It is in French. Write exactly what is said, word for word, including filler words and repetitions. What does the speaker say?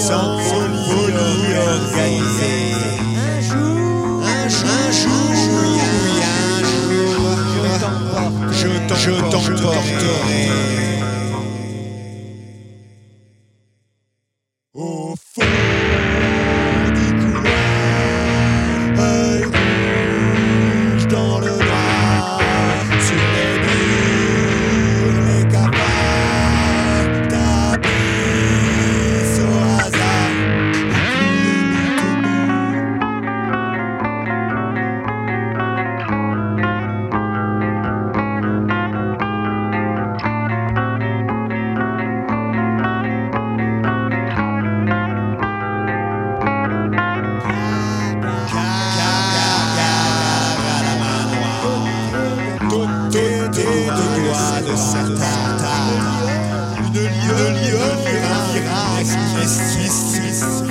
symphonie organisée. Un jour, un jour, un jour, oui, un jour, je t'emporterai au fond du couloir, œil rouge dans le noir, sur les murs, les capables, tapis au hasard. De certains, une lionne, un miracle,